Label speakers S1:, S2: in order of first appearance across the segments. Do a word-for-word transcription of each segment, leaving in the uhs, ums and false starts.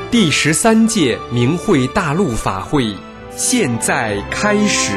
S1: 第十三届明慧大陆法会现在开始。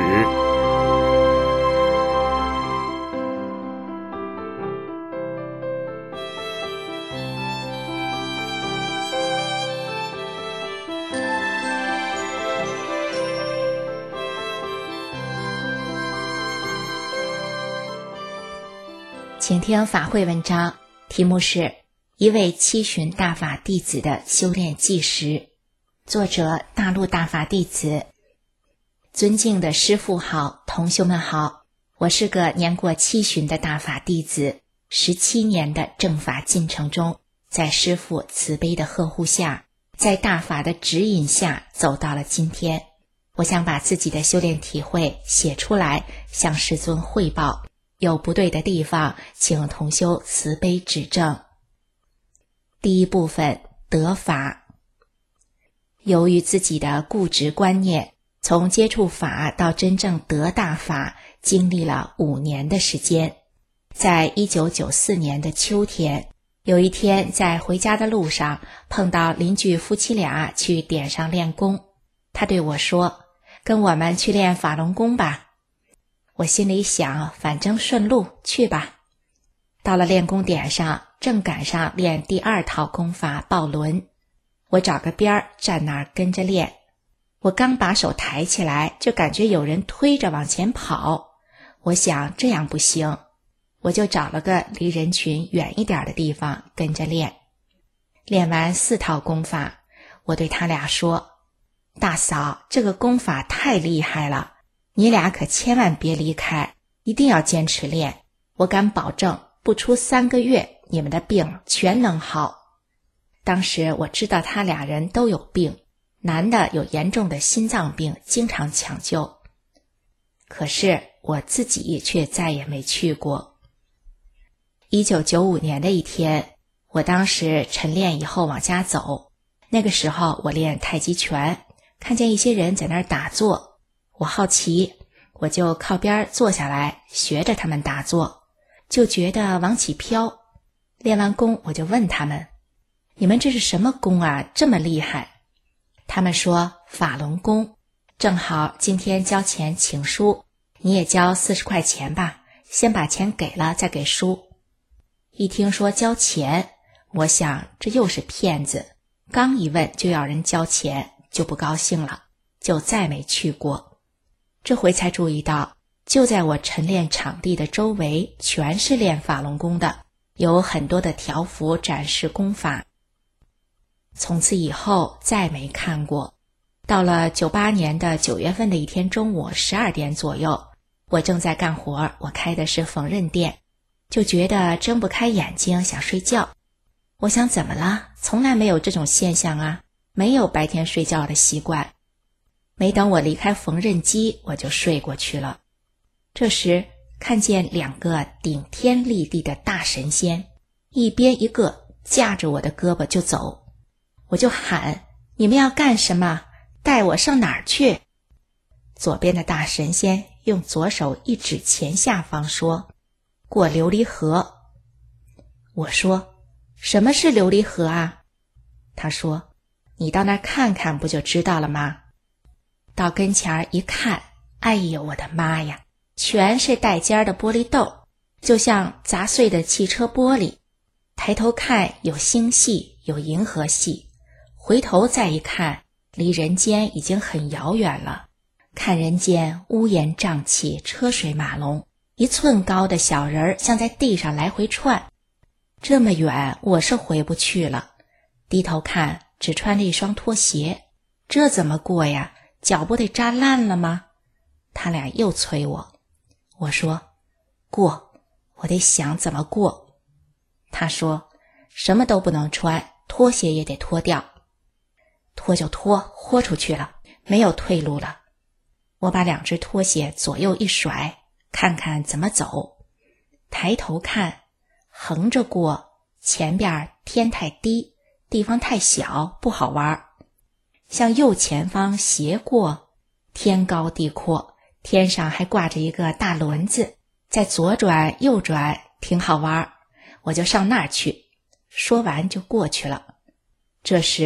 S2: 请听法会文章，题目是一位七旬大法弟子的修炼纪实，作者大陆大法弟子。尊敬的师父好，同修们好，我是个年过七旬的大法弟子，十七年的正法进程中，在师父慈悲的呵护下，在大法的指引下走到了今天。我想把自己的修炼体会写出来，向师尊汇报，有不对的地方，请同修慈悲指正。第一部分，得法。由于自己的固执观念，从接触法到真正得大法，经历了五年的时间。在一九九四年的秋天，有一天在回家的路上，碰到邻居夫妻俩去点上练功。他对我说，跟我们去练法轮功吧。我心里想，反正顺路，去吧。到了练功点上，正赶上练第二套功法抱轮，我找个边儿站那儿跟着练。我刚把手抬起来，就感觉有人推着往前跑。我想这样不行，我就找了个离人群远一点的地方跟着练。练完四套功法，我对他俩说，大嫂，这个功法太厉害了，你俩可千万别离开，一定要坚持练，我敢保证不出三个月，你们的病全能好。当时我知道他俩人都有病，男的有严重的心脏病，经常抢救。可是我自己却再也没去过。一九九五年的一天，我当时晨练以后往家走，那个时候我练太极拳，看见一些人在那儿打坐，我好奇，我就靠边坐下来学着他们打坐，就觉得往起飘。练完功我就问他们，你们这是什么功啊，这么厉害？他们说法轮功，正好今天交钱请书，你也交四十块钱吧，先把钱给了再给书。一听说交钱，我想这又是骗子，刚一问就要人交钱，就不高兴了，就再没去过。这回才注意到，就在我晨练场地的周围全是练法轮功的，有很多的条幅展示功法。从此以后再没看过。到了九八年的九月份的一天中午十二点左右，我正在干活，我开的是缝纫店，就觉得睁不开眼睛想睡觉。我想怎么了？从来没有这种现象啊，没有白天睡觉的习惯。没等我离开缝纫机，我就睡过去了。这时看见两个顶天立地的大神仙，一边一个架着我的胳膊就走。我就喊，你们要干什么？带我上哪儿去？左边的大神仙用左手一指前下方说，过琉璃河。我说，什么是琉璃河啊？他说，你到那儿看看不就知道了吗？到跟前儿一看，哎呦我的妈呀，全是带尖的玻璃豆，就像砸碎的汽车玻璃。抬头看有星系，有银河系，回头再一看，离人间已经很遥远了。看人间乌烟瘴气，车水马龙，一寸高的小人儿像在地上来回窜。这么远我是回不去了。低头看只穿了一双拖鞋，这怎么过呀？脚不得扎烂了吗？他俩又催我，我说过，我得想怎么过。他说什么都不能穿，拖鞋也得脱掉。脱就脱，豁出去了，没有退路了。我把两只拖鞋左右一甩，看看怎么走。抬头看，横着过，前边天太低，地方太小，不好玩。向右前方斜过，天高地阔，天上还挂着一个大轮子，再左转右转，挺好玩，我就上那儿去。说完就过去了。这时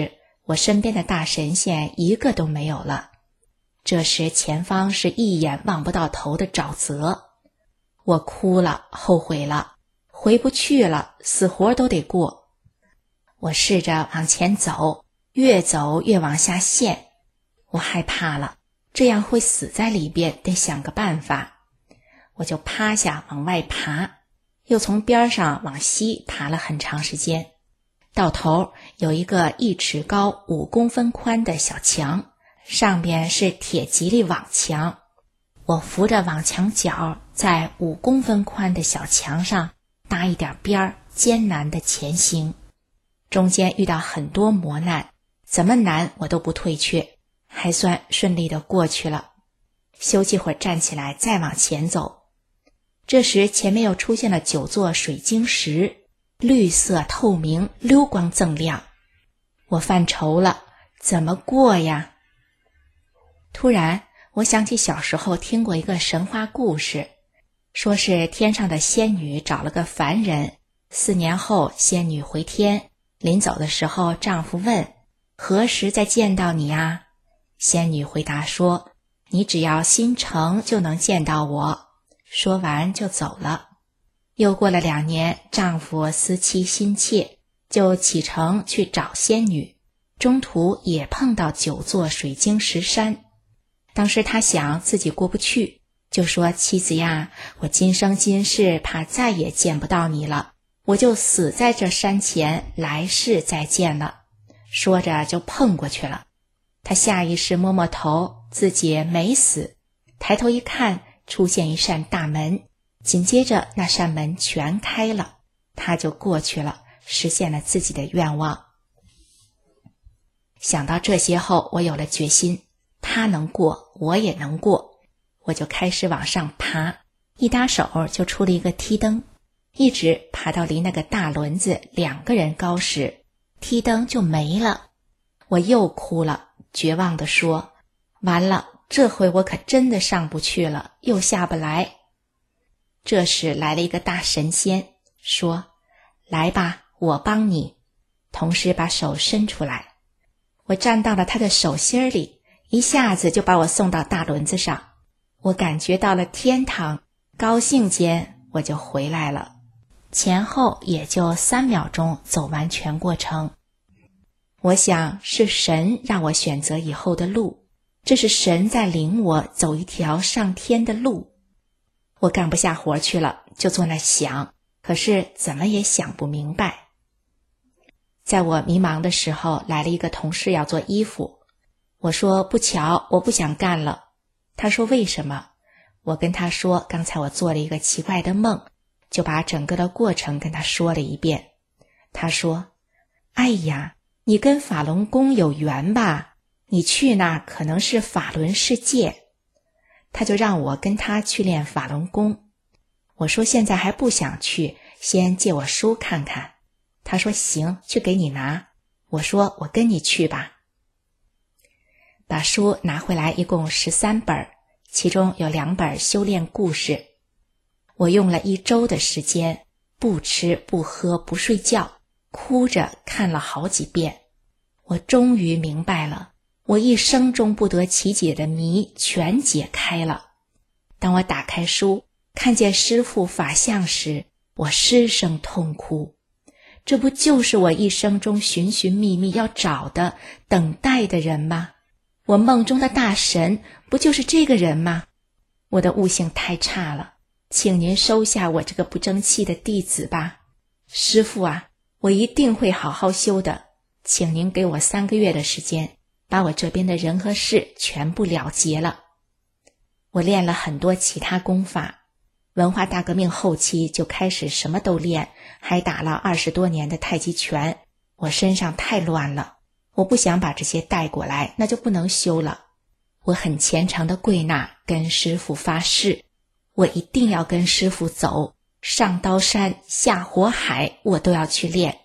S2: 我身边的大神仙一个都没有了。这时前方是一眼望不到头的沼泽，我哭了，后悔了，回不去了，死活都得过。我试着往前走，越走越往下陷，我害怕了，这样会死在里边，得想个办法。我就趴下往外爬，又从边上往西爬了很长时间，到头有一个一尺高五公分宽的小墙，上边是铁吉利网墙。我扶着网墙角，在五公分宽的小墙上搭一点边儿，艰难地前行。中间遇到很多磨难，怎么难我都不退却，还算顺利地过去了。休息会儿站起来再往前走。这时前面又出现了九座水晶石，绿色透明，溜光锃亮。我犯愁了，怎么过呀？突然我想起小时候听过一个神话故事，说是天上的仙女找了个凡人，四年后仙女回天，临走的时候丈夫问，何时再见到你啊？仙女回答说，你只要心诚就能见到我。说完就走了。又过了两年，丈夫思妻心切，就启程去找仙女，中途也碰到九座水晶石山。当时他想自己过不去，就说，妻子呀，我今生今世怕再也见不到你了，我就死在这山前，来世再见了。说着就碰过去了。他下意识摸摸头，自己没死，抬头一看，出现一扇大门，紧接着那扇门全开了，他就过去了，实现了自己的愿望。想到这些后，我有了决心，他能过，我也能过。我就开始往上爬，一搭手就出了一个梯灯，一直爬到离那个大轮子两个人高时，梯灯就没了。我又哭了，绝望地说，完了，这回我可真的上不去了，又下不来。这时来了一个大神仙，说，来吧，我帮你，同时把手伸出来。我站到了他的手心里，一下子就把我送到大轮子上。我感觉到了天堂，高兴间我就回来了，前后也就三秒钟走完全过程。我想是神让我选择以后的路，这是神在领我走一条上天的路。我干不下活去了，就坐那想，可是怎么也想不明白。在我迷茫的时候，来了一个同事要做衣服，我说不巧，我不想干了。他说为什么？我跟他说刚才我做了一个奇怪的梦，就把整个的过程跟他说了一遍。他说，哎呀，你跟法轮功有缘吧，你去那可能是法轮世界。他就让我跟他去练法轮功。我说现在还不想去，先借我书看看。他说行，去给你拿。我说我跟你去吧。把书拿回来，一共十三本，其中有两本修炼故事。我用了一周的时间，不吃不喝不睡觉，哭着看了好几遍。我终于明白了，我一生中不得其解的谜全解开了。当我打开书，看见师父法相时，我失声痛哭。这不就是我一生中寻寻觅觅要找的、等待的人吗？我梦中的大神不就是这个人吗？我的悟性太差了，请您收下我这个不争气的弟子吧。师父啊，我一定会好好修的，请您给我三个月的时间，把我这边的人和事全部了结了。我练了很多其他功法，文化大革命后期就开始什么都练，还打了二十多年的太极拳。我身上太乱了，我不想把这些带过来，那就不能修了。我很虔诚的跪那，跟师父发誓，我一定要跟师父走，上刀山下火海，我都要去练。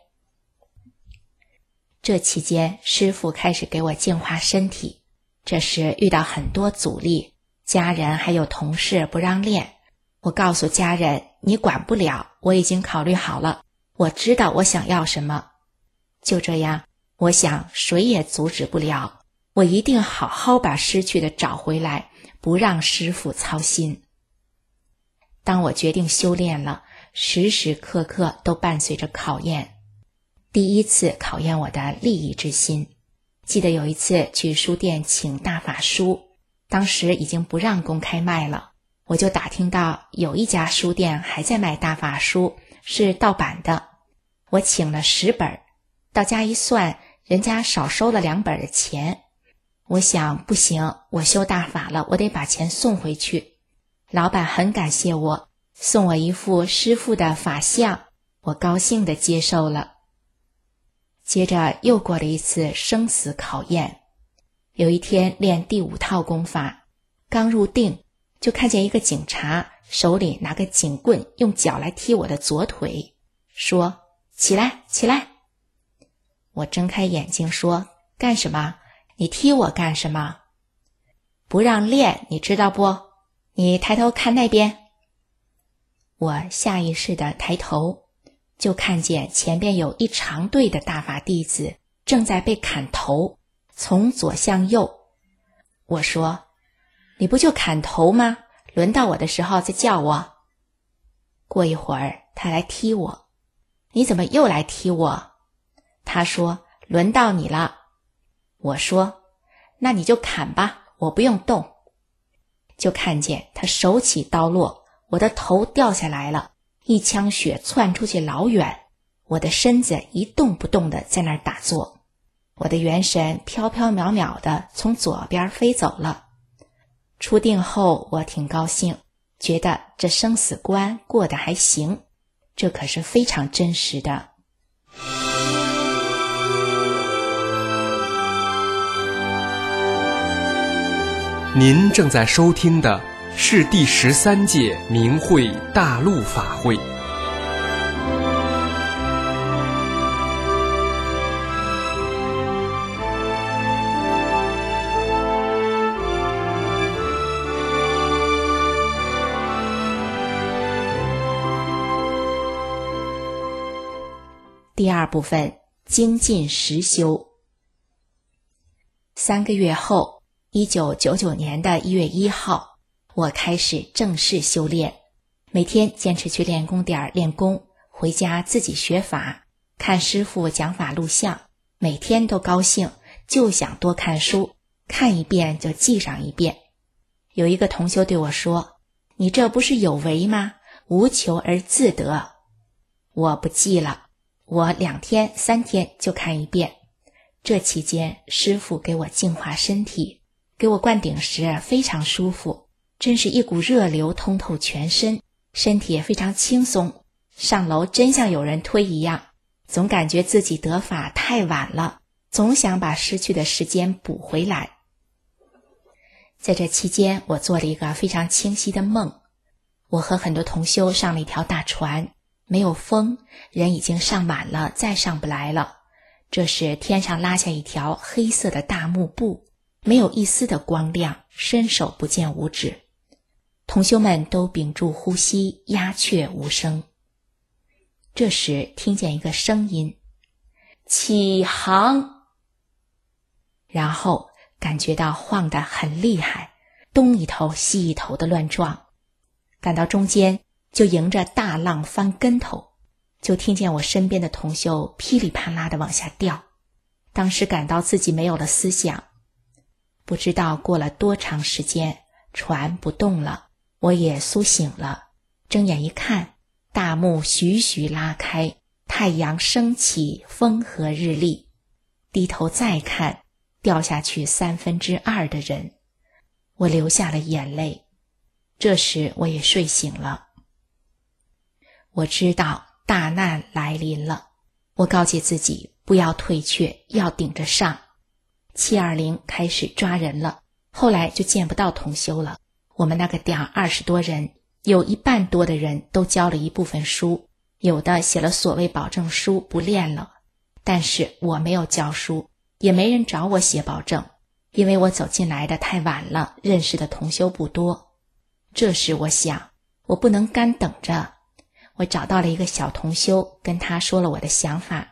S2: 这期间，师父开始给我净化身体，这时遇到很多阻力，家人还有同事不让练。我告诉家人，你管不了，我已经考虑好了，我知道我想要什么。就这样， 我想谁也阻止不了，我一定好好把失去的找回来，不让师父操心。当我决定修炼了，时时刻刻都伴随着考验。第一次考验我的利益之心，记得有一次去书店请大法书，当时已经不让公开卖了，我就打听到有一家书店还在卖大法书，是盗版的。我请了十本，到家一算，人家少收了两本的钱。我想不行，我修大法了，我得把钱送回去。老板很感谢我，送我一副师父的法相，我高兴地接受了。接着又过了一次生死考验。有一天练第五套功法，刚入定，就看见一个警察手里拿个警棍，用脚来踢我的左腿，说：起来，起来。我睁开眼睛说：干什么？你踢我干什么？不让练，你知道不？你抬头看那边。我下意识地抬头，就看见前边有一长队的大法弟子正在被砍头，从左向右。我说：你不就砍头吗？轮到我的时候再叫我。过一会儿他来踢我。你怎么又来踢我？他说：轮到你了。我说：那你就砍吧，我不用动。就看见他手起刀落，我的头掉下来了，一腔血窜出去老远，我的身子一动不动地在那儿打坐，我的元神飘飘渺渺地从左边飞走了。出定后我挺高兴，觉得这生死关过得还行，这可是非常真实的。
S1: 您正在收听的是第十三届明慧大陆法会。
S2: 第二部分，精进实修。三个月后，一九九九年的一月一号，我开始正式修炼，每天坚持去练功点练功，回家自己学法，看师父讲法录像，每天都高兴，就想多看书，看一遍就记上一遍。有一个同修对我说：你这不是有为吗？无求而自得。我不记了，我两天三天就看一遍。这期间师父给我净化身体，给我灌顶时非常舒服，真是一股热流通透全身，身体也非常轻松，上楼真像有人推一样，总感觉自己得法太晚了，总想把失去的时间补回来。在这期间，我做了一个非常清晰的梦，我和很多同修上了一条大船，没有风，人已经上满了，再上不来了。这时天上拉下一条黑色的大幕布，没有一丝的光亮，伸手不见五指。同修们都屏住呼吸，鸦雀无声。这时听见一个声音：起航。然后感觉到晃得很厉害，东一头西一头的乱撞，赶到中间就迎着大浪翻跟头，就听见我身边的同修噼里啪啦地往下掉。当时感到自己没有了思想，不知道过了多长时间，船不动了，我也苏醒了。睁眼一看，大幕徐徐拉开，太阳升起，风和日丽。低头再看，掉下去三分之二的人，我流下了眼泪。这时我也睡醒了。我知道大难来临了，我告诫自己不要退却，要顶着上。七二零开始抓人了，后来就见不到同修了。我们那个点二十多人，有一半多的人都交了一部分书，有的写了所谓保证书不练了。但是我没有教书，也没人找我写保证，因为我走进来的太晚了，认识的同修不多。这时我想，我不能干等着。我找到了一个小同修，跟他说了我的想法。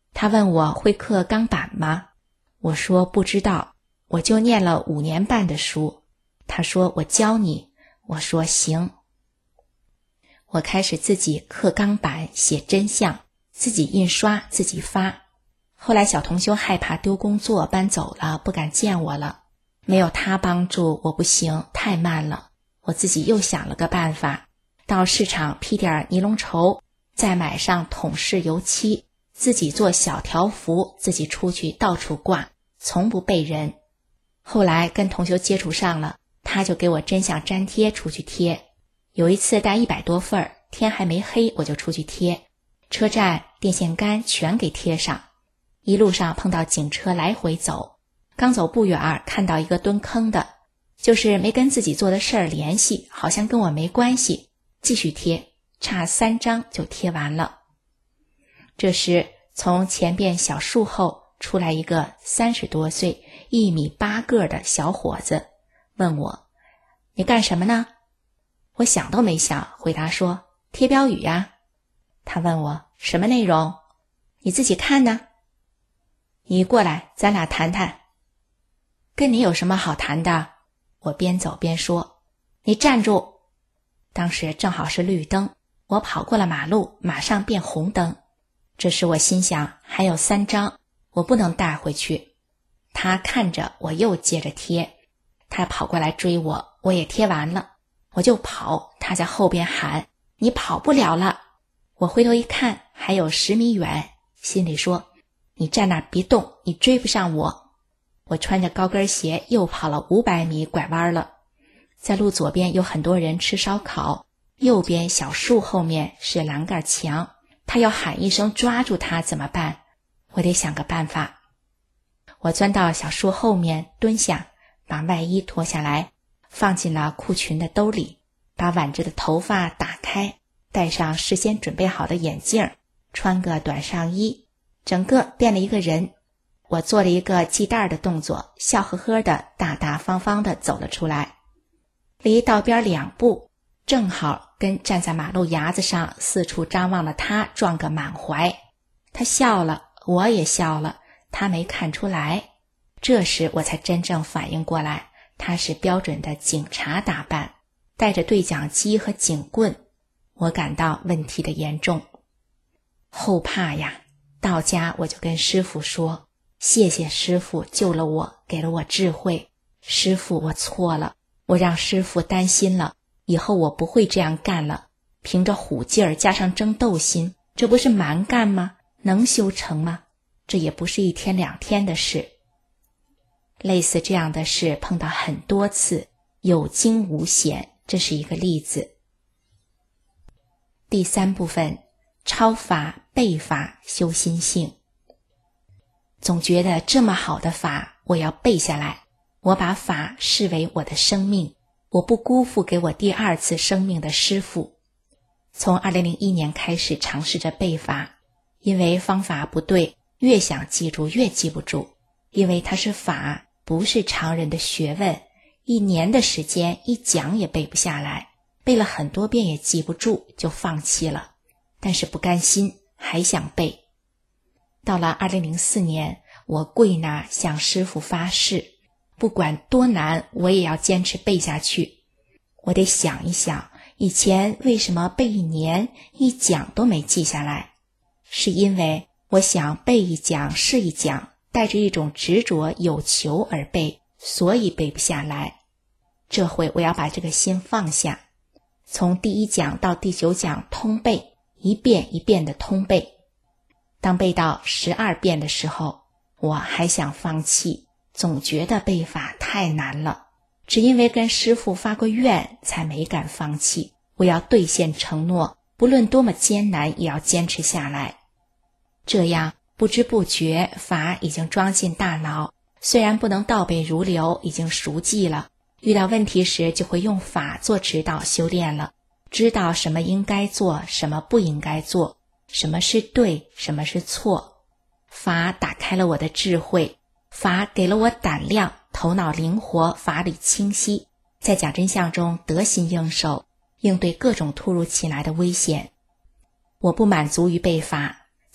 S2: 他问我会刻钢板吗？我说不知道，我就念了五年半的书。他说我教你，我说行。我开始自己刻钢板，写真相，自己印刷，自己发。后来小同修害怕丢工作搬走了，不敢见我了。没有他帮助我不行，太慢了。我自己又想了个办法，到市场批点尼龙绸，再买上桶式油漆，自己做小条幅，自己出去到处挂，从不背人。后来跟同修接触上了，他就给我真相粘贴出去贴。有一次带一百多份，天还没黑我就出去贴，车站电线杆全给贴上。一路上碰到警车来回走，刚走不远看到一个蹲坑的，就是没跟自己做的事儿联系，好像跟我没关系，继续贴，差三张就贴完了。这时从前边小树后出来一个三十多岁一米八个的小伙子，问我你干什么呢？我想都没想回答说贴标语呀。他问我什么内容？你自己看呢。你过来咱俩谈谈。跟你有什么好谈的？我边走边说。你站住。当时正好是绿灯，我跑过了马路，马上变红灯。这时我心想还有三张，我不能带回去。他看着我又接着贴，他跑过来追我，我也贴完了，我就跑，他在后边喊你跑不了了。我回头一看还有十米远，心里说你站那儿别动，你追不上我。我穿着高跟鞋又跑了五百米拐弯了。在路左边有很多人吃烧烤，右边小树后面是栏杆墙，他要喊一声抓住他怎么办？我得想个办法。我钻到小树后面蹲下，把外衣脱下来放进了裤裙的兜里，把挽着的头发打开，戴上事先准备好的眼镜，穿个短上衣，整个变了一个人。我做了一个系带的动作，笑呵呵的大大方方的走了出来。离道边两步，正好跟站在马路牙子上四处张望的他撞个满怀。他笑了，我也笑了，他没看出来。这时我才真正反应过来，他是标准的警察打扮，带着对讲机和警棍。我感到问题的严重，后怕呀。到家我就跟师父说，谢谢师父救了我，给了我智慧。师父，我错了，我让师父担心了，以后我不会这样干了。凭着虎劲儿加上争斗心，这不是蛮干吗？能修成吗？这也不是一天两天的事。类似这样的事碰到很多次，有惊无险，这是一个例子。第三部分，超法背法修心性。总觉得这么好的法我要背下来，我把法视为我的生命，我不辜负给我第二次生命的师父。从二零零一年开始尝试着背法，因为方法不对，越想记住越记不住，因为它是法，不是常人的学问，一年的时间一讲也背不下来，背了很多遍也记不住，就放弃了。但是不甘心，还想背。到了二零零四年，我跪那向师父发誓，不管多难我也要坚持背下去。我得想一想，以前为什么背一年一讲都没记下来，是因为我想背一讲是一讲，带着一种执着有求而背，所以背不下来。这回我要把这个心放下，从第一讲到第九讲通背，一遍一遍的通背。当背到十二遍的时候，我还想放弃，总觉得背法太难了，只因为跟师父发过愿才没敢放弃。我要兑现承诺，不论多么艰难也要坚持下来。这样不知不觉法已经装进大脑，虽然不能倒背如流，已经熟记了，遇到问题时就会用法做指导修炼了，知道什么应该做，什么不应该做，什么是对，什么是错。法打开了我的智慧，法给了我胆量，头脑灵活，法理清晰，在讲真相中得心应手，应对各种突如其来的危险。我不满足于背法，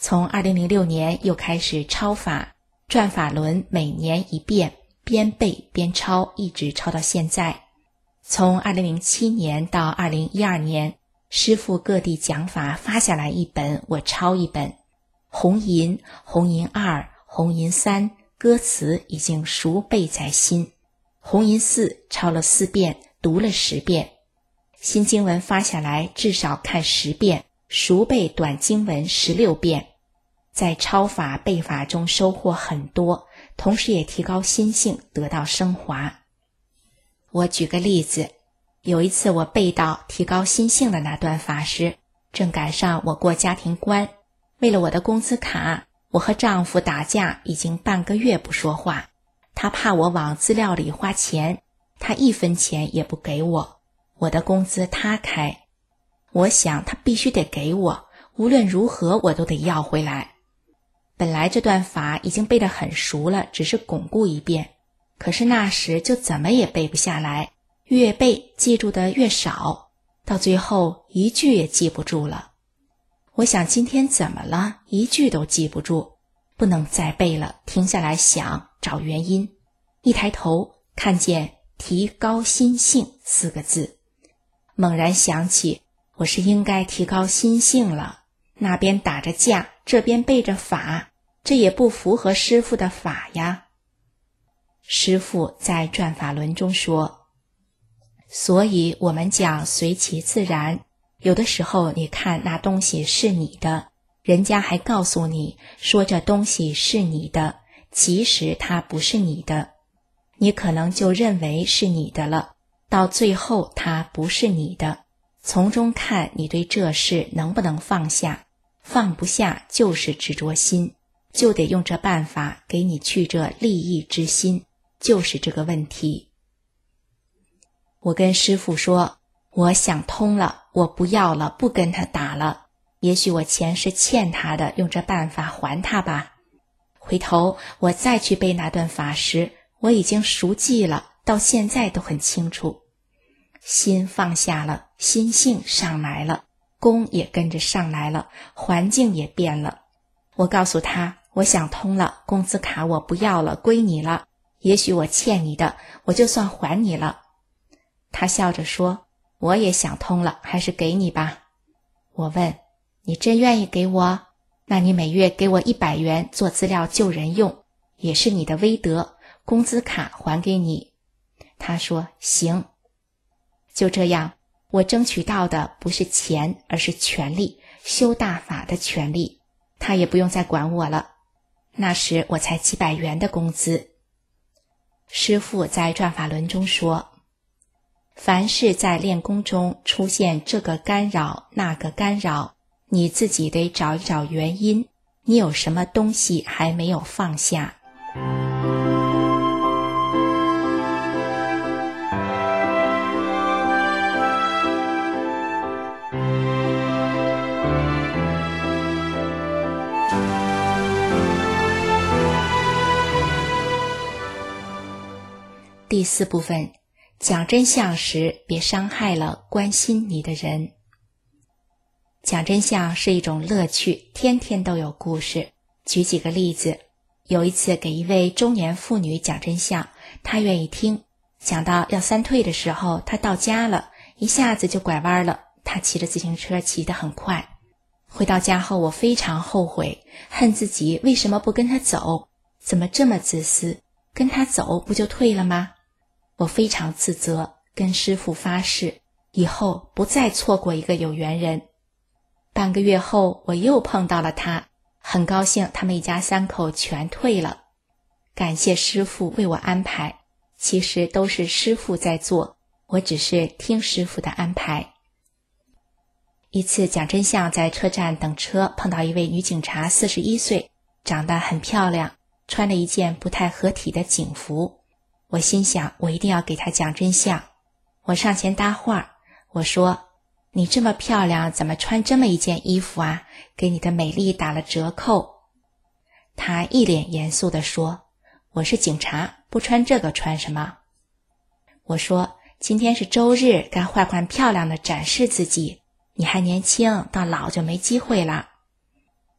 S2: 从二零零六年又开始抄法，转法轮每年一变，边背边抄，一直抄到现在。从二零零七年到二零一二年，师父各地讲法发下来一本，我抄一本。红银、红银二、红银三歌词已经熟背在心，红银四抄了四遍，读了十遍。新经文发下来至少看十遍，熟背短经文十六遍。在抄法背法中收获很多，同时也提高心性，得到升华。我举个例子，有一次我背到提高心性的那段法时，正赶上我过家庭关，为了我的工资卡，我和丈夫打架已经半个月不说话，他怕我往资料里花钱，他一分钱也不给我，我的工资他开，我想他必须得给我，无论如何我都得要回来。本来这段法已经背得很熟了，只是巩固一遍，可是那时就怎么也背不下来，越背记住的越少，到最后一句也记不住了。我想今天怎么了，一句都记不住，不能再背了，停下来想找原因。一抬头看见提高心性四个字，猛然想起我是应该提高心性了，那边打着架，这边背着法，这也不符合师父的法呀。师父在转法轮中说，所以我们讲随其自然，有的时候你看那东西是你的，人家还告诉你说这东西是你的，其实它不是你的，你可能就认为是你的了，到最后它不是你的，从中看你对这事能不能放下，放不下就是执着心，就得用这办法给你去这利益之心，就是这个问题。我跟师父说，我想通了，我不要了，不跟他打了，也许我钱是欠他的，用这办法还他吧。回头我再去背那段法时，我已经熟记了，到现在都很清楚。心放下了，心性上来了，功也跟着上来了，环境也变了。我告诉他，我想通了，工资卡我不要了，归你了，也许我欠你的，我就算还你了。他笑着说，我也想通了，还是给你吧。我问，你真愿意给我？那你每月给我一百元做资料救人用，也是你的威德，工资卡还给你。他说行。就这样，我争取到的不是钱，而是权利，修大法的权利，他也不用再管我了。那时我才几百元的工资。师父在转法轮中说，凡是在练功中出现这个干扰那个干扰，你自己得找一找原因，你有什么东西还没有放下。第四部分，讲真相时别伤害了关心你的人。讲真相是一种乐趣，天天都有故事。举几个例子，有一次给一位中年妇女讲真相，她愿意听，讲到要三退的时候，她到家了，一下子就拐弯了，她骑着自行车骑得很快。回到家后，我非常后悔，恨自己为什么不跟她走，怎么这么自私，跟她走不就退了吗？我非常自责，跟师父发誓，以后不再错过一个有缘人。半个月后，我又碰到了他，很高兴他们一家三口全退了。感谢师父为我安排，其实都是师父在做，我只是听师父的安排。一次讲真相在车站等车，碰到一位女警察，四十一岁，长得很漂亮，穿了一件不太合体的警服。我心想，我一定要给她讲真相。我上前搭话，我说，你这么漂亮，怎么穿这么一件衣服啊？给你的美丽打了折扣。她一脸严肃地说，我是警察，不穿这个穿什么？我说，今天是周日，该换换漂亮的展示自己，你还年轻，到老就没机会了。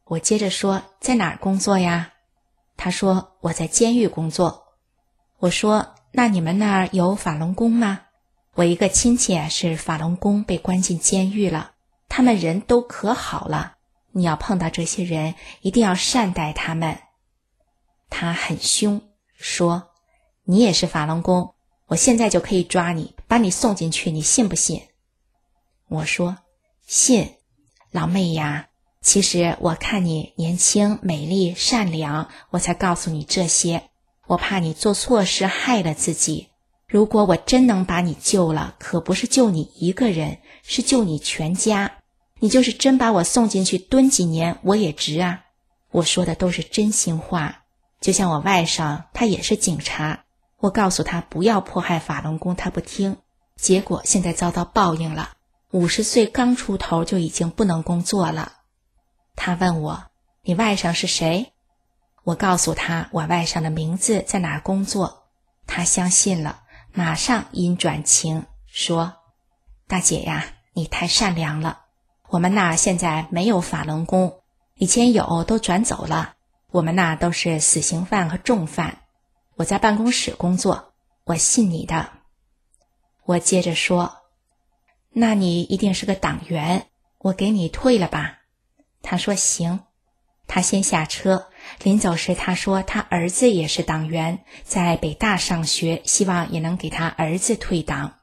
S2: 我接着说，在哪儿工作呀？他说，我在监狱工作。我说，那你们那儿有法轮功吗？我一个亲戚是法轮功被关进监狱了，他们人都可好了，你要碰到这些人一定要善待他们。他很凶，说，你也是法轮功，我现在就可以抓你，把你送进去，你信不信？我说，信。老妹呀，其实我看你年轻美丽善良，我才告诉你这些，我怕你做错事害了自己。如果我真能把你救了，可不是救你一个人，是救你全家。你就是真把我送进去蹲几年，我也值啊。我说的都是真心话。就像我外甥，他也是警察，我告诉他不要迫害法轮功，他不听，结果现在遭到报应了。五十岁刚出头就已经不能工作了。他问我，你外甥是谁？我告诉他我外甥的名字，在哪儿工作。他相信了，马上阴转晴，说，大姐呀，你太善良了，我们那现在没有法轮功，以前有都转走了，我们那都是死刑犯和重犯。我在办公室工作，我信你的。我接着说，那你一定是个党员，我给你退了吧。他说行。他先下车，临走时他说他儿子也是党员，在北大上学，希望也能给他儿子退党。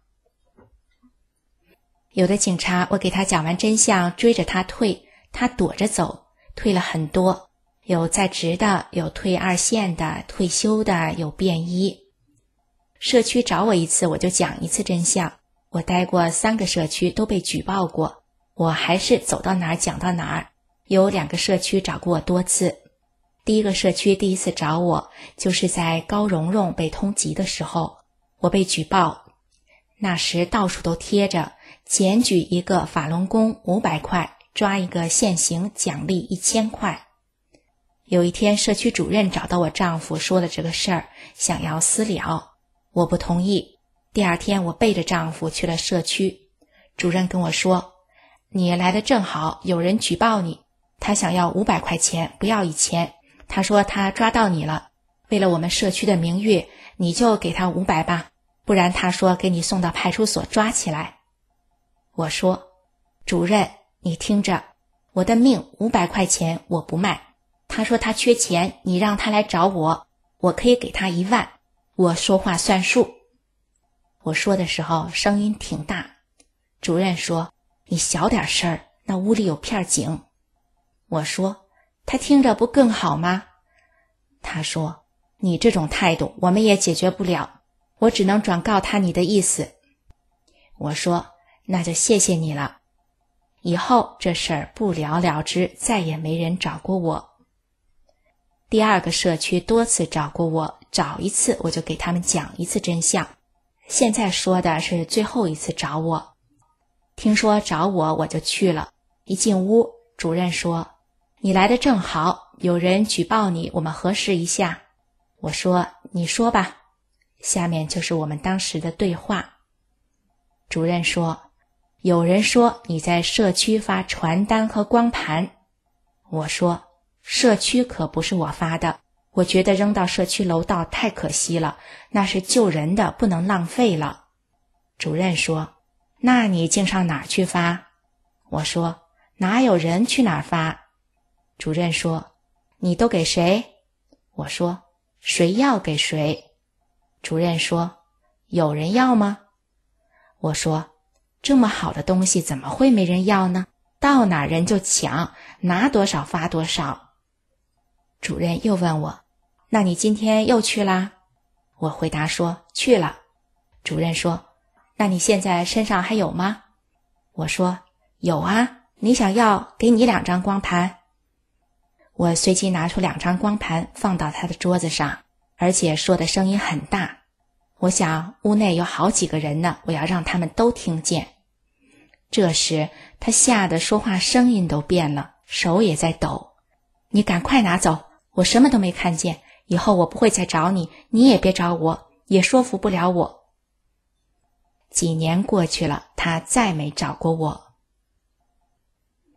S2: 有的警察我给他讲完真相，追着他退，他躲着走，退了很多，有在职的，有退二线的，退休的，有便衣。社区找我一次，我就讲一次真相。我待过三个社区，都被举报过，我还是走到哪儿讲到哪儿。有两个社区找过我多次。第一个社区第一次找我，就是在高蓉蓉被通缉的时候，我被举报，那时到处都贴着检举一个法轮功五百块，抓一个现行奖励一千块。有一天社区主任找到我丈夫说了这个事儿，想要私了，我不同意。第二天我背着丈夫去了社区，主任跟我说，你来的正好，有人举报你，他想要五百块钱，不要一千。他说他抓到你了，为了我们社区的名誉，你就给他五百吧，不然他说给你送到派出所抓起来。我说，主任，你听着，我的命五百块钱我不卖。他说他缺钱，你让他来找我，我可以给他一万，我说话算数。我说的时候声音挺大，主任说，你小点声儿，那屋里有片警。我说，他听着不更好吗？他说，你这种态度我们也解决不了，我只能转告他你的意思。我说，那就谢谢你了。以后这事儿不了了之，再也没人找过我。第二个社区多次找过我，找一次我就给他们讲一次真相。现在说的是最后一次找我。听说找我，我就去了。一进屋，主任说，你来的正好，有人举报你，我们核实一下。我说，你说吧。下面就是我们当时的对话。主任说，有人说你在社区发传单和光盘。我说，社区可不是我发的，我觉得扔到社区楼道太可惜了，那是救人的，不能浪费了。主任说，那你竟上哪儿去发？我说，哪有人去哪儿发？主任说，你都给谁？我说，谁要给谁？主任说，有人要吗？我说，这么好的东西怎么会没人要呢？到哪儿人就抢，拿多少发多少。主任又问我，那你今天又去啦？我回答说，去了。主任说，那你现在身上还有吗？我说，有啊，你想要给你两张光盘。我随即拿出两张光盘放到他的桌子上，而且说的声音很大。我想屋内有好几个人呢，我要让他们都听见。这时他吓得说话声音都变了，手也在抖。你赶快拿走，我什么都没看见，以后我不会再找你，你也别找我，也说服不了我。几年过去了，他再没找过我。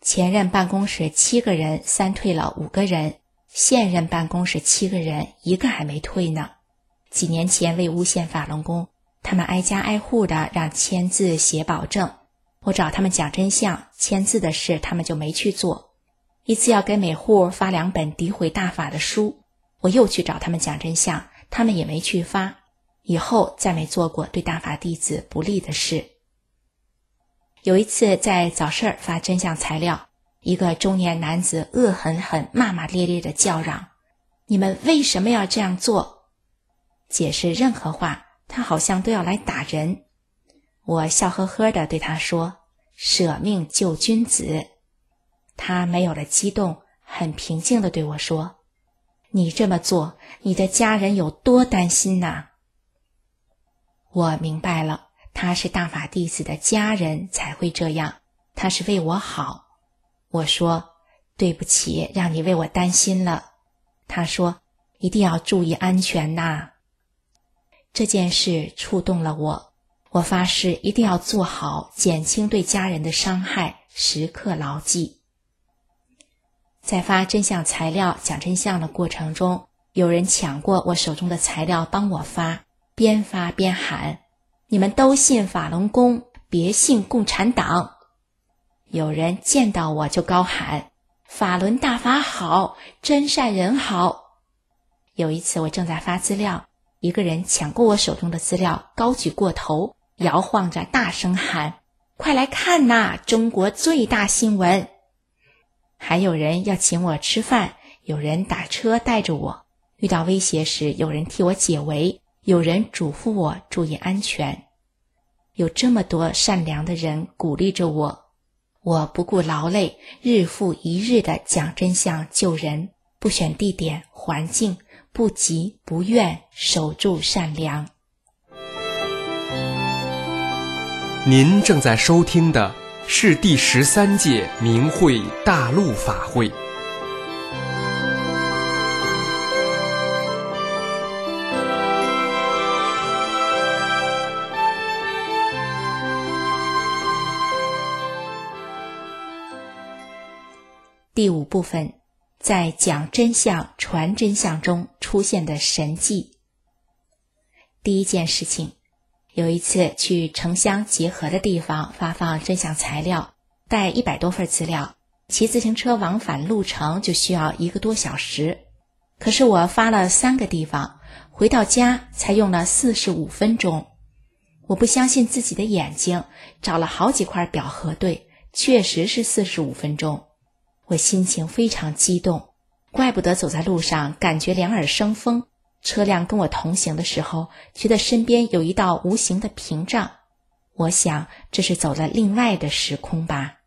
S2: 前任办公室七个人，三退了五个人，现任办公室七个人，一个还没退呢。几年前为诬陷法轮功，他们挨家挨户的让签字写保证，我找他们讲真相，签字的事他们就没去做。一次要给每户发两本诋毁大法的书，我又去找他们讲真相，他们也没去发，以后再没做过对大法弟子不利的事。有一次在早市发真相材料，一个中年男子恶狠狠骂骂咧咧地叫嚷，你们为什么要这样做？解释任何话他好像都要来打人。我笑呵呵地对他说，舍命救君子。他没有了激动，很平静地对我说，你这么做，你的家人有多担心呐？我明白了，他是大法弟子的家人才会这样，他是为我好。我说，对不起，让你为我担心了。他说，一定要注意安全呐。这件事触动了我，我发誓一定要做好，减轻对家人的伤害，时刻牢记。在发真相材料讲真相的过程中，有人抢过我手中的材料帮我发，边发边喊，你们都信法轮功，别信共产党。有人见到我就高喊，法轮大法好，真善人好。有一次我正在发资料，一个人抢过我手中的资料，高举过头，摇晃着大声喊，快来看呐，中国最大新闻。还有人要请我吃饭，有人打车带着我，遇到威胁时有人替我解围，有人嘱咐我注意安全。有这么多善良的人鼓励着我，我不顾劳累，日复一日地讲真相救人，不选地点环境，不急不怨，守住善良。
S1: 您正在收听的是第十三届明慧大陆法会。
S2: 第五部分，在讲真相传真相中出现的神迹。第一件事情，有一次去城乡结合的地方发放真相材料，带一百多份资料，骑自行车往返路程就需要一个多小时。可是我发了三个地方，回到家才用了四十五分钟。我不相信自己的眼睛，找了好几块表核对，确实是四十五分钟。我心情非常激动，怪不得走在路上感觉两耳生风，车辆跟我同行的时候觉得身边有一道无形的屏障，我想这是走了另外的时空吧。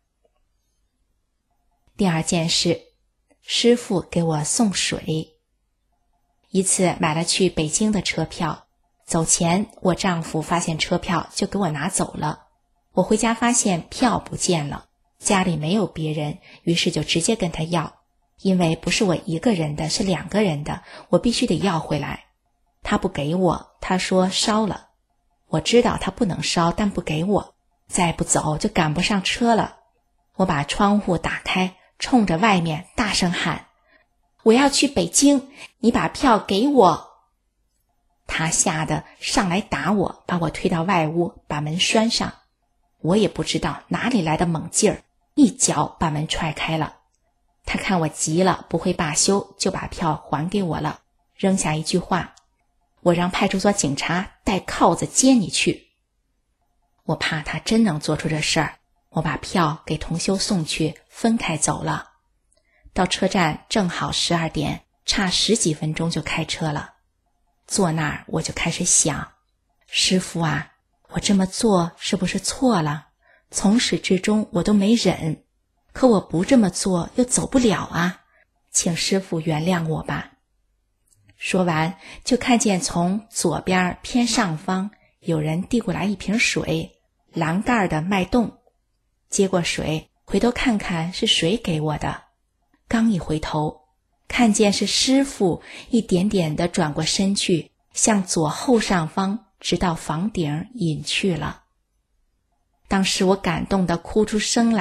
S2: 第二件事，师父给我送水。一次买了去北京的车票，走前我丈夫发现车票就给我拿走了，我回家发现票不见了，家里没有别人，于是就直接跟他要，因为不是我一个人的，是两个人的，我必须得要回来。他不给我，他说烧了。我知道他不能烧，但不给我，再不走就赶不上车了。我把窗户打开，冲着外面大声喊，我要去北京，你把票给我。他吓得上来打我，把我推到外屋，把门拴上。我也不知道哪里来的猛劲儿，一脚把门踹开了。他看我急了，不会罢休，就把票还给我了，扔下一句话，我让派出所警察带铐子接你去。我怕他真能做出这事儿，我把票给同修送去，分开走了。到车站正好十二点，差十几分钟就开车了。坐那儿我就开始想，师父啊，我这么做是不是错了？从始至终我都没忍，可我不这么做又走不了啊，请师父原谅我吧。说完就看见从左边偏上方有人递过来一瓶水，栏杆的脉动。接过水，回头看看是谁给我的，刚一回头看见是师父一点点地转过身去，向左后上方直到房顶隐去了。当时我感动得哭出声来，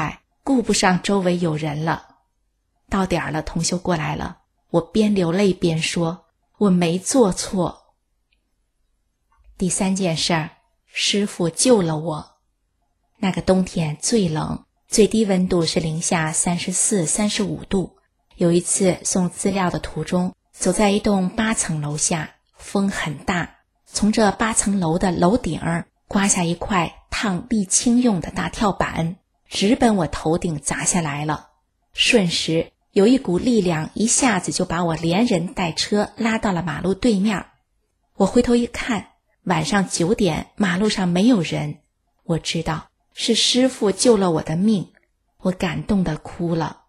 S2: 顾不上周围有人了。到点儿了，同修过来了，我边流泪边说，我没做错。第三件事儿，师父救了我。那个冬天最冷，最低温度是零下三十四、三十五度。有一次送资料的途中，走在一栋八层楼下，风很大，从这八层楼的楼顶儿刮下一块烫沥青用的大跳板，直奔我头顶砸下来了。瞬时有一股力量一下子就把我连人带车拉到了马路对面。我回头一看，晚上九点，马路上没有人。我知道是师父救了我的命，我感动地哭了。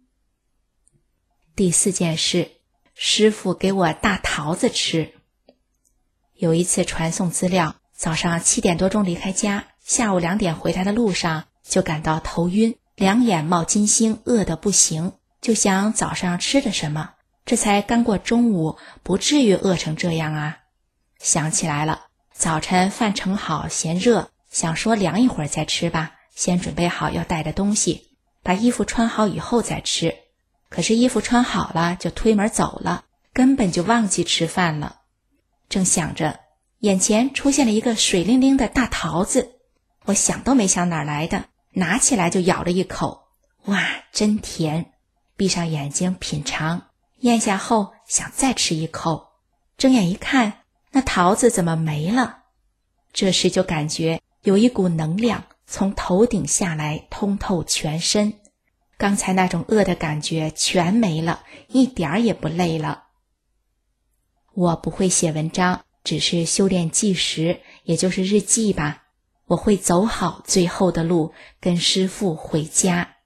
S2: 第四件事，师父给我大桃子吃。有一次传送资料，早上七点多钟离开家，下午两点回来的路上就感到头晕，两眼冒金星，饿得不行，就想早上吃的什么，这才刚过中午，不至于饿成这样啊。想起来了，早晨饭盛好嫌热，想说凉一会儿再吃吧，先准备好要带的东西，把衣服穿好以后再吃。可是衣服穿好了就推门走了，根本就忘记吃饭了。正想着，眼前出现了一个水灵灵的大桃子，我想都没想哪儿来的，拿起来就咬了一口，哇，真甜！闭上眼睛品尝，咽下后想再吃一口，睁眼一看，那桃子怎么没了？这时就感觉有一股能量从头顶下来，通透全身。刚才那种饿的感觉全没了，一点儿也不累了。我不会写文章，只是修炼纪实，也就是日记吧。我会走好最后的路，跟师父回家。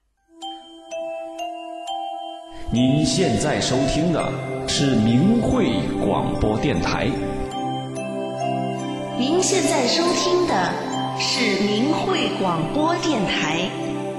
S3: 您现在收听的是明慧广播电台。
S4: 您现在收听的是明慧广播电台。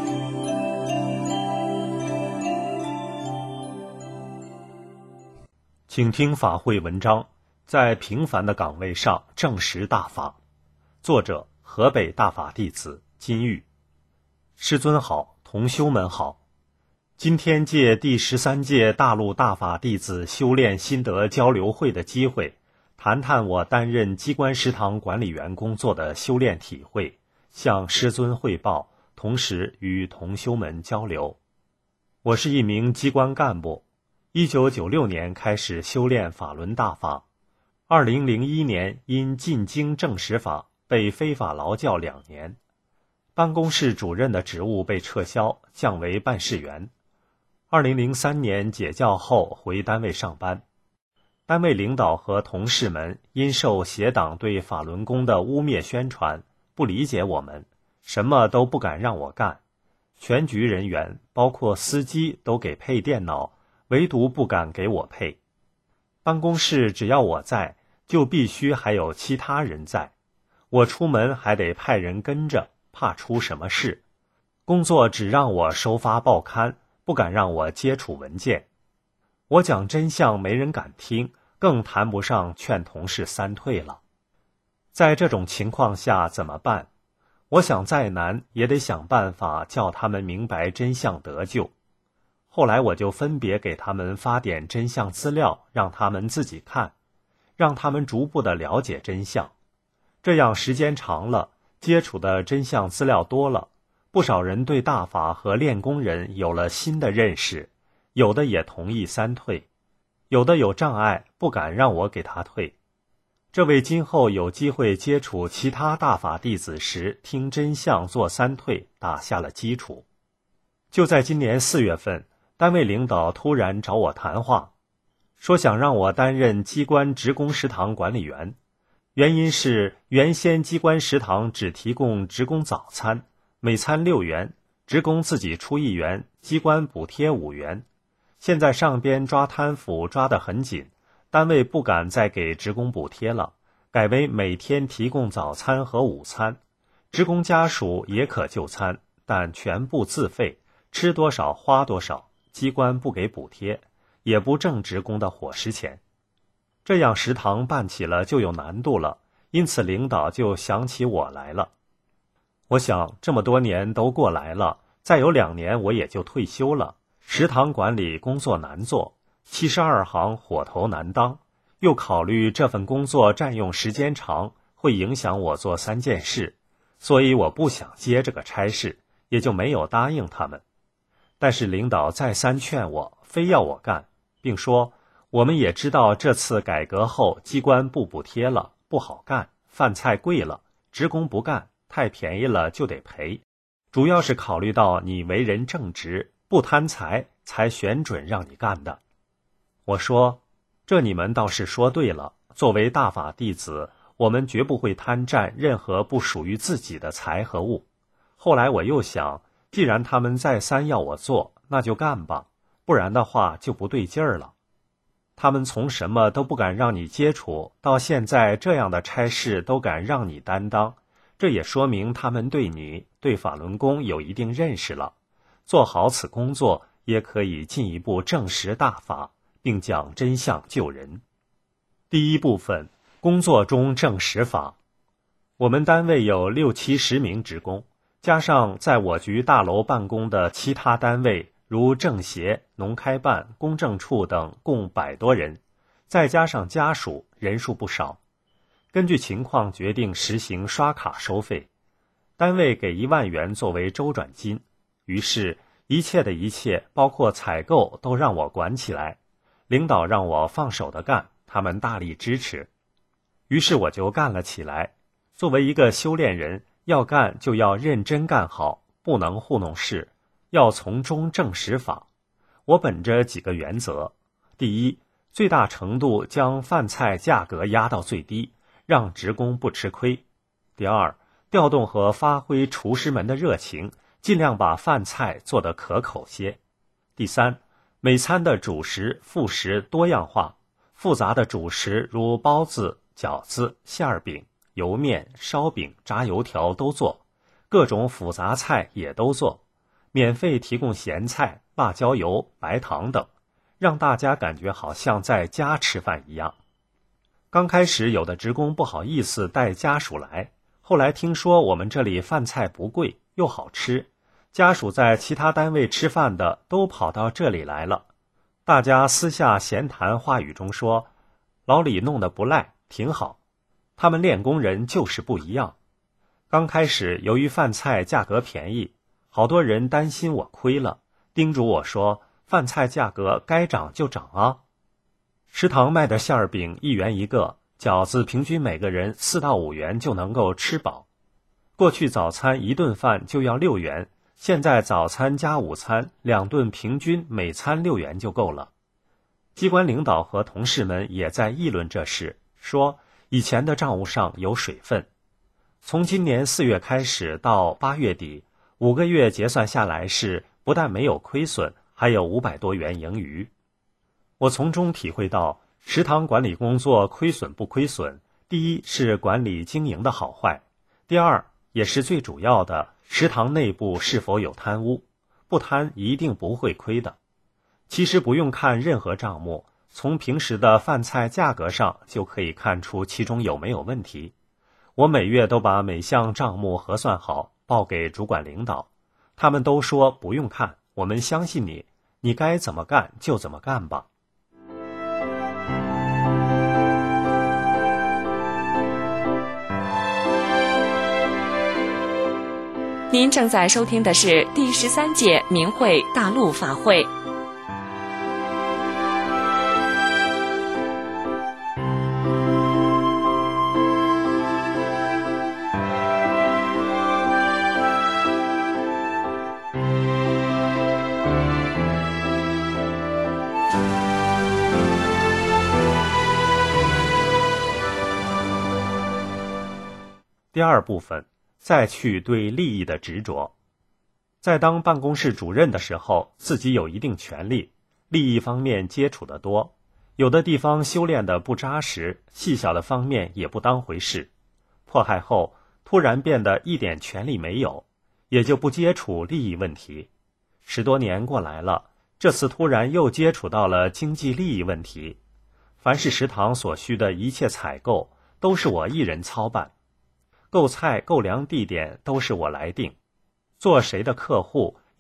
S5: 请听法会文章，在平凡的岗位上证实大法。作者：河北大法弟子金玉。师尊好，同修们好。今天借第十三届大陆大法弟子修炼心得交流会的机会，谈谈我担任机关食堂管理员工作的修炼体会，向师尊汇报，同时与同修们交流。我是一名机关干部，一九九六年开始修炼法轮大法，二零零一年因进京证实法被非法劳教两年，办公室主任的职务被撤销，降为办事员。二零零三年解教后回单位上班，单位领导和同事们因受邪党对法轮功的污蔑宣传，不理解我们，什么都不敢让我干。全局人员包括司机都给配电脑，唯独不敢给我配。办公室只要我在，就必须还有其他人在，我出门还得派人跟着，怕出什么事。工作只让我收发报刊，不敢让我接触文件。我讲真相没人敢听，更谈不上劝同事三退了。在这种情况下怎么办？我想再难也得想办法叫他们明白真相得救。后来我就分别给他们发点真相资料，让他们自己看，让他们逐步地了解真相。这样时间长了，接触的真相资料多了，不少人对大法和练功人有了新的认识，有的也同意三退，有的有障碍，不敢让我给他退。这为今后有机会接触其他大法弟子时听真相做三退打下了基础。就在今年四月份，单位领导突然找我谈话，说想让我担任机关职工食堂管理员，原因是原先机关食堂只提供职工早餐，每餐六元，职工自己出一元，机关补贴五元。现在上边抓贪腐抓得很紧，单位不敢再给职工补贴了，改为每天提供早餐和午餐，职工家属也可就餐，但全部自费，吃多少花多少，机关不给补贴，也不挣职工的伙食钱。这样食堂办起了就有难度了，因此领导就想起我来了。我想这么多年都过来了， 再有两年我也就退休了。食堂管理工作难做，七十二行火头难当，又考虑这份工作占用时间长，会影响我做三件事，所以我不想接这个差事，也就没有答应他们。但是领导再三劝我，非要我干，并说我们也知道这次改革后机关不补贴了，不好干，饭菜贵了，职工不干，太便宜了就得赔，主要是考虑到你为人正直，不贪财，才选准让你干的。我说，这你们倒是说对了，作为大法弟子，我们绝不会贪占任何不属于自己的财和物。后来我又想，既然他们再三要我做，那就干吧，不然的话就不对劲儿了。他们从什么都不敢让你接触，到现在这样的差事都敢让你担当，这也说明他们对你、对法轮功有一定认识了。做好此工作，也可以进一步证实大法，并讲真相救人。第一部分，工作中证实法。我们单位有六七十名职工，加上在我局大楼办公的其他单位，如政协、农开办、公证处等，共百多人，再加上家属，人数不少。根据情况决定实行刷卡收费，单位给一万元作为周转金，于是一切的一切，包括采购，都让我管起来。领导让我放手的干，他们大力支持，于是我就干了起来。作为一个修炼人，要干就要认真干好，不能糊弄事，要从中证实法。我本着几个原则：第一，最大程度将饭菜价格压到最低，让职工不吃亏；第二，调动和发挥厨师们的热情，尽量把饭菜做得可口些；第三，每餐的主食、副食多样化，复杂的主食如包子、饺子、馅儿饼、油面、烧饼、炸油条都做，各种复杂菜也都做，免费提供咸菜、辣椒油、白糖等，让大家感觉好像在家吃饭一样。刚开始有的职工不好意思带家属来，后来听说我们这里饭菜不贵又好吃，家属在其他单位吃饭的都跑到这里来了。大家私下闲谈话语中说，老李弄得不赖，挺好。他们练功人就是不一样。刚开始由于饭菜价格便宜，好多人担心我亏了，叮嘱我说饭菜价格该涨就涨啊。食堂卖的馅儿饼一元一个，饺子平均每个人四到五元就能够吃饱。过去早餐一顿饭就要六元，现在早餐加午餐两顿平均每餐六元就够了。机关领导和同事们也在议论这事，说以前的账务上有水分。从今年四月开始到八月底，五个月结算下来是不但没有亏损，还有五百多元盈余。我从中体会到，食堂管理工作亏损不亏损，第一是管理经营的好坏，第二也是最主要的，食堂内部是否有贪污，不贪一定不会亏的。其实不用看任何账目，从平时的饭菜价格上就可以看出其中有没有问题。我每月都把每项账目核算好，报给主管领导，他们都说不用看，我们相信你，你该怎么干就怎么干吧。
S6: 您正在收听的是第十三届明慧大陆法会。
S5: 第二部分，再去对利益的执着。在当办公室主任的时候，自己有一定权利，利益方面接触得多，有的地方修炼得不扎实，细小的方面也不当回事。迫害后，突然变得一点权利没有，也就不接触利益问题。十多年过来了，这次突然又接触到了经济利益问题。凡是食堂所需的一切采购，都是我一人操办。购菜购粮地点都是我来定，做谁的客户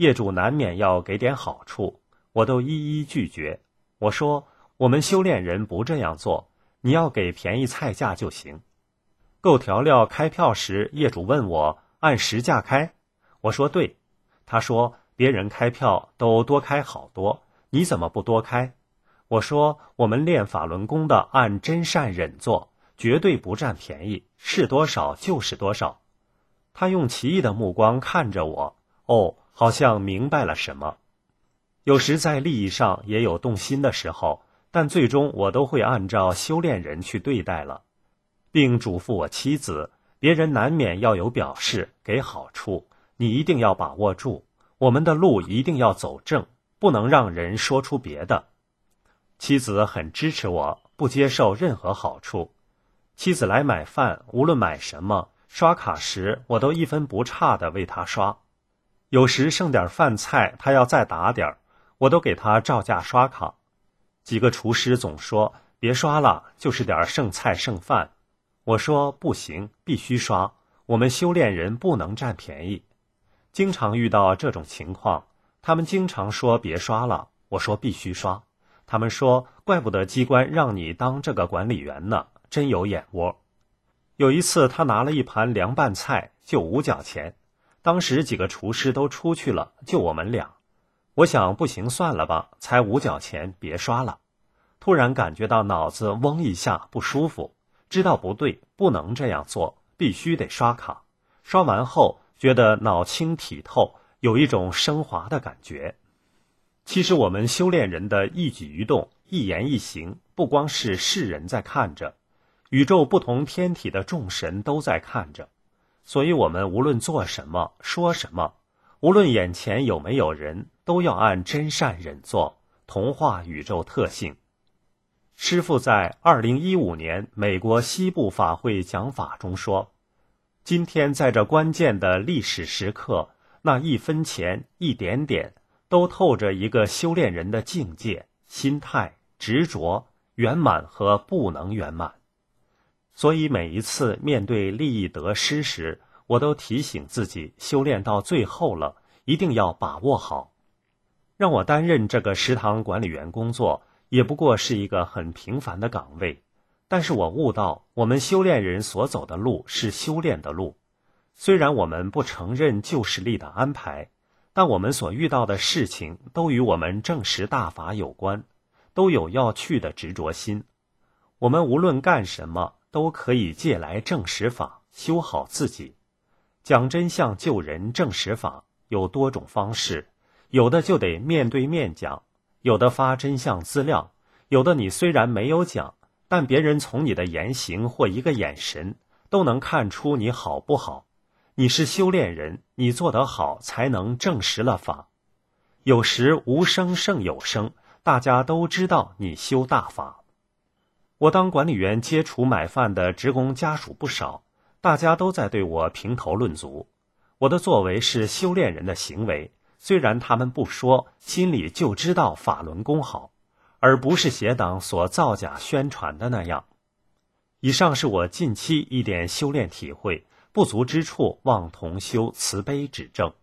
S5: 业主难免要给点好处，我都一一拒绝。我说，我们修炼人不这样做，你要给便宜菜价就行。购调料开票时，业主问我按实价开，我说对。他说别人开票都多开好多，你怎么不多开？我说我们练法轮功的按真善忍做，绝对不占便宜，是多少就是多少。他用奇异的目光看着我，哦，好像明白了什么。有时在利益上也有动心的时候，但最终我都会按照修炼人去对待了，并嘱咐我妻子，别人难免要有表示，给好处，你一定要把握住，我们的路一定要走正，不能让人说出别的。妻子很支持我，不接受任何好处。妻子来买饭，无论买什么，刷卡时我都一分不差地为她刷。有时剩点饭菜，她要再打点，我都给她照价刷卡。几个厨师总说别刷了，就是点剩菜剩饭。我说不行，必须刷，我们修炼人不能占便宜。经常遇到这种情况，他们经常说别刷了，我说必须刷。他们说怪不得机关让你当这个管理员呢，真有眼窝。有一次他拿了一盘凉拌菜，就五角钱，当时几个厨师都出去了，就我们俩。我想不行算了吧，才五角钱，别刷了。突然感觉到脑子嗡一下不舒服，知道不对，不能这样做，必须得刷卡。刷完后觉得脑清体透，有一种升华的感觉。其实我们修炼人的一举一动，一言一行，不光是世人在看着，宇宙不同天体的众神都在看着。所以我们无论做什么，说什么，无论眼前有没有人，都要按真善忍做，同化宇宙特性。师父在二零一五年美国西部法会讲法中说，今天在这关键的历史时刻，那一分钱一点点都透着一个修炼人的境界、心态、执着、圆满和不能圆满。所以每一次面对利益得失时，我都提醒自己，修炼到最后了，一定要把握好。让我担任这个食堂管理员工作，也不过是一个很平凡的岗位，但是我悟到，我们修炼人所走的路是修炼的路。虽然我们不承认旧势力的安排，但我们所遇到的事情都与我们正实大法有关，都有要去的执着心。我们无论干什么，都可以借来正实法，修好自己。讲真相救人正实法有多种方式，有的就得面对面讲，有的发真相资料，有的你虽然没有讲，但别人从你的言行或一个眼神都能看出你好不好。你是修炼人，你做得好才能证实了法。有时无声胜有声，大家都知道你修大法。我当管理员接触买饭的职工家属不少，大家都在对我评头论足。我的作为是修炼人的行为，虽然他们不说，心里就知道法轮功好，而不是邪党所造假宣传的那样。以上是我近期一点修炼体会，不足之处望同修慈悲指正。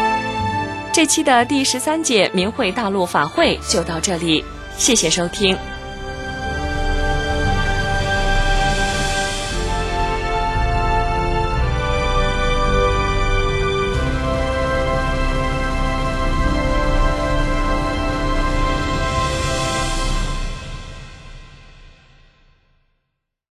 S6: 这期的第十三届明慧大陆法会就到这里，谢谢收听。